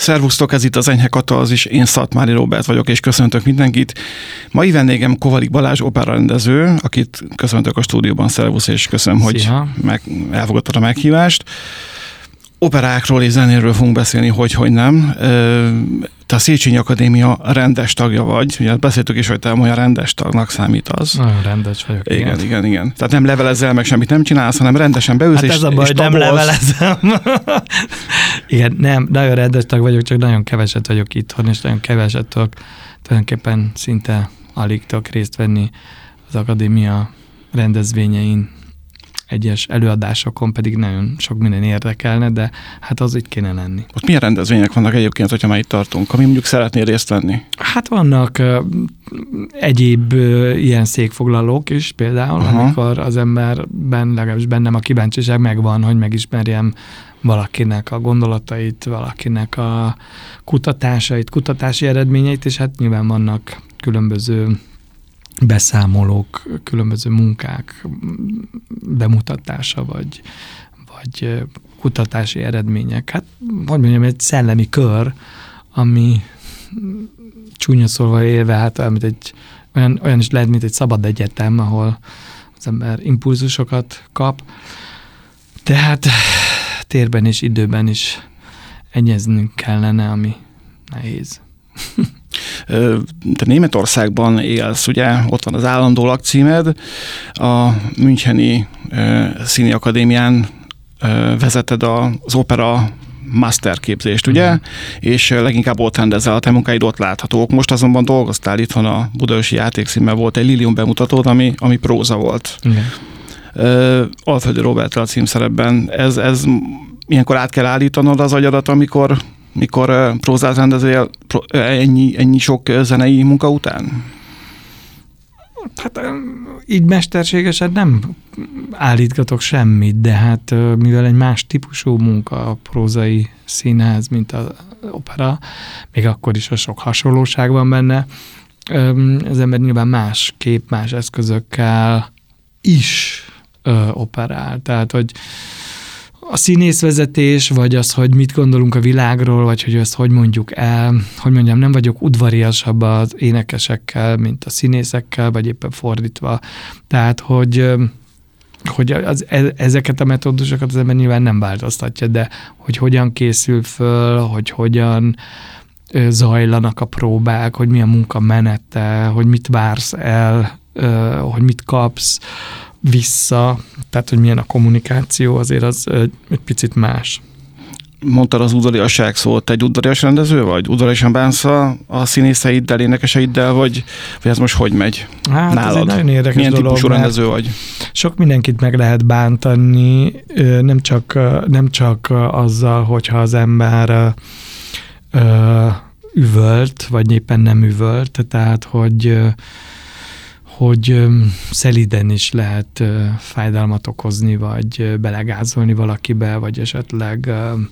Szervusztok, ez itt az Enyhe Katalzis, én Szatmári Róbert vagyok, és köszöntök mindenkit. Mai vendégem Kovalik Balázs operarendező, akit köszöntök a stúdióban. Szervusz, és köszönöm, Szia. hogy elfogadtad a meghívást. Operákról és zenéről fogunk beszélni, hogy nem. Te a Széchenyi Akadémia rendes tagja vagy. Ugye beszéltük is, hogy te olyan rendes tagnak számítasz. Nagyon rendes vagyok. Igen. Tehát nem levelezel, meg semmit nem csinálsz, hanem rendesen beülsz, hát ez a baj, és nem levelezem. Igen, nem, nagyon rendes tag vagyok, csak nagyon keveset vagyok itthon, és nagyon keveset tudok, tulajdonképpen szinte alig tudok részt venni az akadémia rendezvényein, egyes előadásokon pedig nagyon sok minden érdekelne, de hát az itt kéne lenni. Ott milyen rendezvények vannak egyébként, hogyha már itt tartunk, ami mondjuk szeretnél részt venni? Hát vannak egyéb ilyen székfoglalók is például, amikor az emberben, legalábbis bennem a kíváncsiság megvan, hogy megismerjem valakinek a gondolatait, valakinek a kutatásait, kutatási eredményeit, és hát nyilván vannak különböző beszámolók, különböző munkák bemutatása, vagy kutatási eredmények. Hát, hogy mondjam, egy szellemi kör, ami csúnya szólva élve, hát olyan is lehet, mint egy szabad egyetem, ahol az ember impulzusokat kap. Tehát térben és időben is egyeznünk kellene, ami nehéz. Te Németországban élsz, ugye? Ott van az állandó lakcímed, a Müncheni Színi Akadémián vezeted az opera masterképzést, ugye? És leginkább ott rendezel, a te munkáid ott láthatók. Most azonban dolgoztál itthon a Budaörsi Játékszínben, volt egy Lilium bemutatód, ami próza volt. Igen. Alföldi Róberttel a címszerepben. Ez ilyenkor át kell állítanod az agyadat, amikor prózát rendezél ennyi sok zenei munka után? Hát így mesterségesen nem állítgatok semmit, de hát mivel egy más típusú munka a prózai színház, mint az opera, még akkor is a sok hasonlóság van benne, az ember nyilván más kép, más eszközökkel is operál. Tehát, hogy a színészvezetés, vagy az, hogy mit gondolunk a világról, vagy hogy ezt hogy mondjuk el, hogy mondjam, nem vagyok udvariasabb az énekesekkel, mint a színészekkel, vagy éppen fordítva. Tehát, hogy ezeket a metódusokat az ember nyilván nem változtatja, de hogy hogyan készül föl, hogy hogyan zajlanak a próbák, hogy mi a munka menete, hogy mit vársz el, hogy mit kapsz vissza, tehát, hogy milyen a kommunikáció, azért az egy picit más. Mondtad az udvariasság szót, te egy udvarias rendező vagy? Udvariasan bánsz a színészeiddel, énekeseiddel, vagy ez most hogy megy hát nálad? Ez egy nagyon érdekes milyen dolog, típusú rendező vagy? Sok mindenkit meg lehet bántani, nem csak azzal, hogyha az ember üvölt, vagy éppen nem üvölt, tehát, hogy szeliden is lehet fájdalmat okozni, vagy belegázolni valakibe, vagy esetleg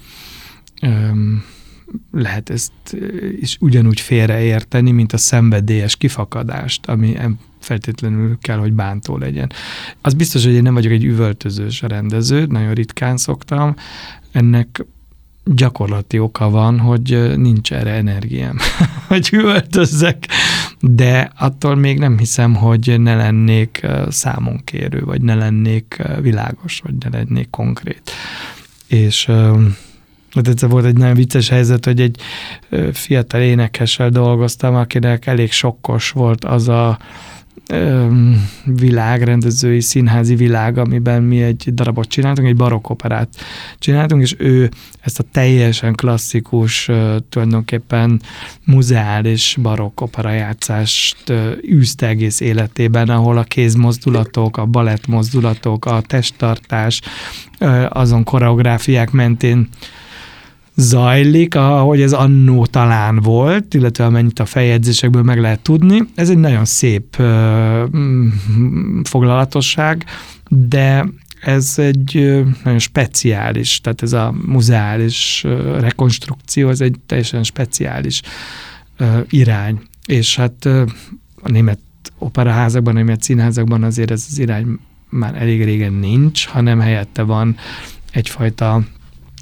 lehet ezt is ugyanúgy félreérteni, mint a szenvedélyes kifakadást, ami feltétlenül kell, hogy bántó legyen. Az biztos, hogy én nem vagyok egy üvöltözős rendező, nagyon ritkán szoktam. Ennek gyakorlati oka van, hogy nincs erre energiám, hogy üvöltözzek, de attól még nem hiszem, hogy ne lennék számonkérő, vagy ne lennék világos, vagy ne lennék konkrét. És egyszer volt egy nagyon vicces helyzet, hogy egy fiatal énekessel dolgoztam, akinek elég sokkos volt az a világrendezői, színházi világ, amiben mi egy darabot csináltunk, egy barokk operát csináltunk, és ő ezt a teljesen klasszikus, tulajdonképpen muzeális barokk operajátszást űzte egész életében, ahol a kézmozdulatok, a balettmozdulatok, a testtartás, azon koreográfiák mentén zajlik, ahogy ez annó talán volt, illetve amennyit a feljegyzésekből meg lehet tudni. Ez egy nagyon szép foglalatosság, de ez egy nagyon speciális, tehát ez a muzeális rekonstrukció, ez egy teljesen speciális irány. És hát a német operaházakban, a német színházakban azért ez az irány már elég régen nincs, hanem helyette van egyfajta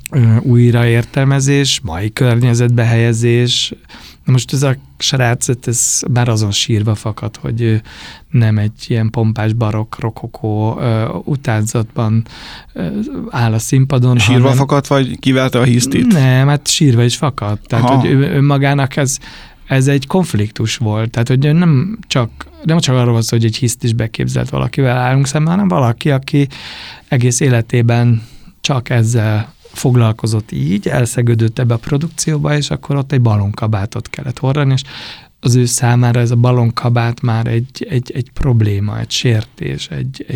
újraértelmezés, mai környezetbe helyezés. Na most ez a srác, ez már azon sírva fakad, hogy nem egy ilyen pompás barokk, rokokó utánzatban áll a színpadon. Sírva fakadt, vagy kivelte a hisztit? Nem, hát sírva is fakadt. Tehát, hogy önmagának ez egy konfliktus volt. Tehát, hogy nem csak arról van szó, hogy egy hiszt is beképzelt valakivel állunk szemben, hanem valaki, aki egész életében csak ezzel foglalkozott így, elszegődött ebbe a produkcióba, és akkor ott egy balonkabátot kellett hordani, és az ő számára ez a balonkabát már egy probléma, egy sértés,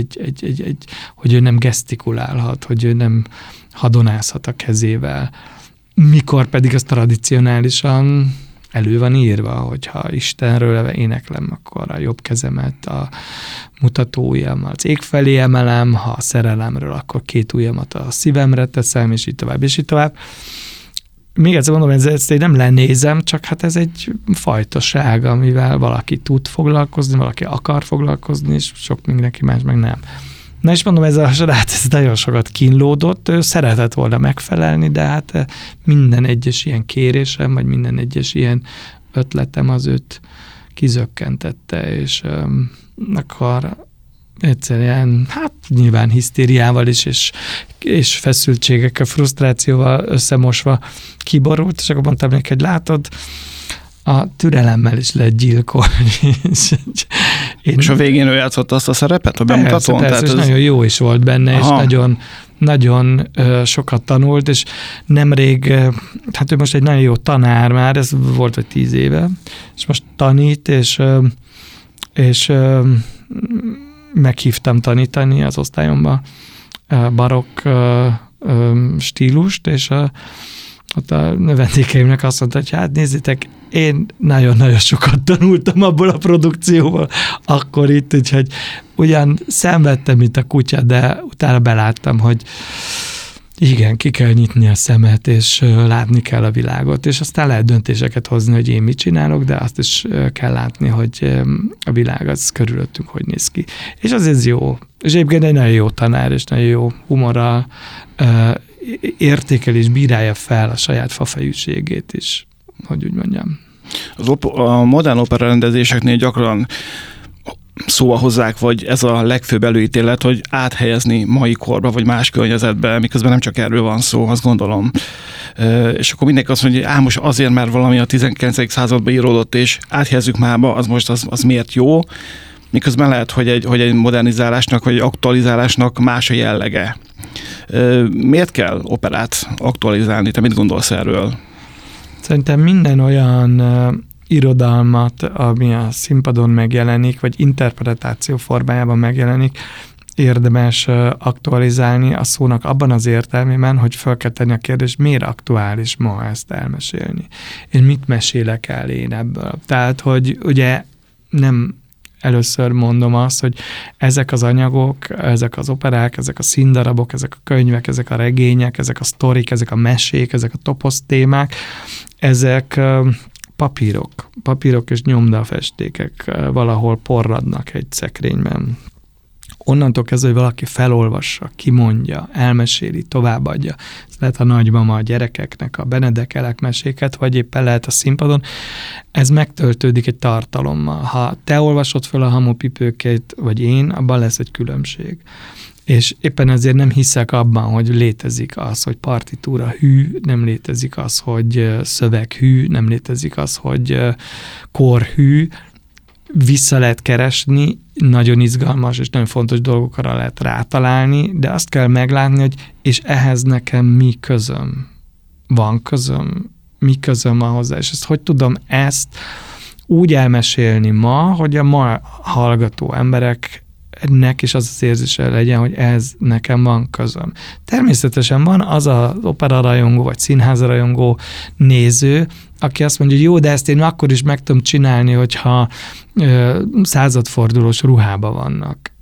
hogy ő nem gesztikulálhat, hogy ő nem hadonázhat a kezével. Mikor pedig ez tradicionálisan elő van írva, hogyha Istenről éneklem, akkor a jobb kezemet a mutatóujjammal az ég felé emelem, ha a szerelemről, akkor 2 ujjamat a szívemre teszem, és így tovább, és így tovább. Még egyszer mondom, ezt én nem lenézem, csak hát ez egy fajtaság, amivel valaki tud foglalkozni, valaki akar foglalkozni, és sok mindenki más meg nem. Na és mondom, ez a srác ez nagyon sokat kínlódott, ő szeretett volna megfelelni, de hát minden egyes ilyen kérésem, vagy minden egyes ilyen ötletem az őt kizökkentette, és akkor egyszerűen, hát nyilván hisztériával is, és feszültségekkel, frusztrációval összemosva kiborult, és akkor mondtam neki, hogy látod, a türelemmel is lehet gyilkolni. És a végén ő játszott azt a szerepet a bemutatón? Persze, és nagyon jó is volt benne, és nagyon sokat tanult, és nemrég, hát ő most egy nagyon jó tanár már, ez volt vagy 10 éve, és most tanít, és meghívtam tanítani az osztályomba barokk stílust, és ott a növendékeimnek azt mondta, hogy hát nézzétek, én nagyon-nagyon sokat tanultam abból a produkcióból, akkor itt, úgyhogy ugyan szenvedtem, mint a kutya, de utána beláttam, hogy igen, ki kell nyitni a szemet, és látni kell a világot, és aztán lehet döntéseket hozni, hogy én mit csinálok, de azt is kell látni, hogy a világ az körülöttünk hogy néz ki. És az ez jó. És egyébként egy nagyon jó tanár, és nagyon jó humorral értékel és bírálja fel a saját fafejűségét is, hogy úgy mondjam. A modern opera rendezéseknél gyakran szóval hozzák, vagy ez a legfőbb előítélet, hogy áthelyezni mai korba, vagy más környezetbe, miközben nem csak erről van szó, azt gondolom. És akkor mindenki azt mondja, hogy most azért, mert valami a 19. században íródott, és áthelyezzük mába, az most az miért jó, miközben lehet, hogy egy modernizálásnak, vagy egy aktualizálásnak más a jellege. Miért kell operát aktualizálni? Te mit gondolsz erről? Szerintem minden olyan irodalmat, ami a színpadon megjelenik, vagy interpretáció formájában megjelenik, érdemes aktualizálni a szónak abban az értelmében, hogy fel kell tenni a kérdést, miért aktuális ma ezt elmesélni? És mit mesélek el én ebből? Tehát, hogy ugye nem először mondom azt, hogy ezek az anyagok, ezek az operák, ezek a színdarabok, ezek a könyvek, ezek a regények, ezek a sztorik, ezek a mesék, ezek a toposz témák, ezek papírok és nyomdafestékek valahol porradnak egy szekrényben. Onnantól kezdve, hogy valaki felolvassa, kimondja, elmeséli, továbbadja. Ez lehet a nagymama a gyerekeknek, a Benedekelek meséket, vagy éppen lehet a színpadon. Ez megtöltődik egy tartalommal. Ha te olvasod fel a Hamupipőkét, vagy én, abban lesz egy különbség. És éppen ezért nem hiszek abban, hogy létezik az, hogy partitúra hű, nem létezik az, hogy szöveg hű, nem létezik az, hogy kor hű. Vissza lehet keresni, nagyon izgalmas és nagyon fontos dolgokra lehet rátalálni, de azt kell meglátni, hogy és ehhez nekem mi közöm? Van közöm? Mi közöm ahhoz? És ezt hogy tudom ezt úgy elmesélni ma, hogy a ma hallgató embereknek is az érzése legyen, hogy ez nekem van közöm. Természetesen van az az operarajongó vagy színházarajongó néző, aki azt mondja, hogy jó, de ezt én akkor is meg tudom csinálni, hogyha századfordulós ruhában vannak.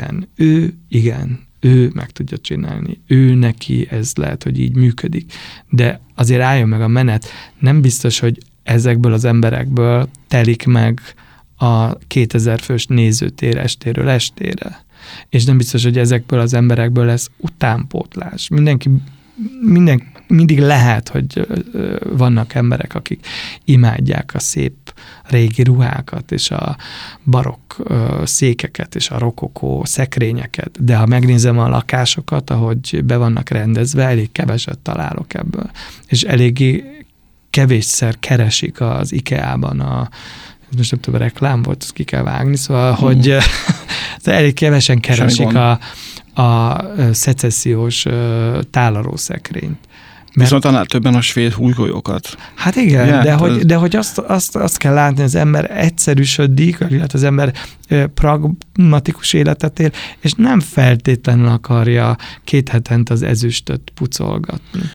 Igen, ő meg tudja csinálni. Ő neki ez lehet, hogy így működik. De azért álljon meg a menet. Nem biztos, hogy ezekből az emberekből telik meg a 2000 fős nézőtér estéről estére. És nem biztos, hogy ezekből az emberekből lesz utánpótlás. mindig lehet, hogy vannak emberek, akik imádják a szép régi ruhákat, és a barokk székeket, és a rokokó szekrényeket, de ha megnézem a lakásokat, ahogy be vannak rendezve, elég keveset találok ebből. És eléggé kevésszer keresik az IKEA-ban most nem tudom, a reklám volt, azt ki kell vágni, szóval, hogy elég kevesen keresik a szecessziós tálarószekrényt. Viszont annál többen a svéd hújgolyókat. Hát igen, yeah, de hogy azt kell látni, az ember egyszerűsödik, illetve az ember pragmatikus életet él, és nem feltétlenül akarja 2 hetente az ezüstöt pucolgatni.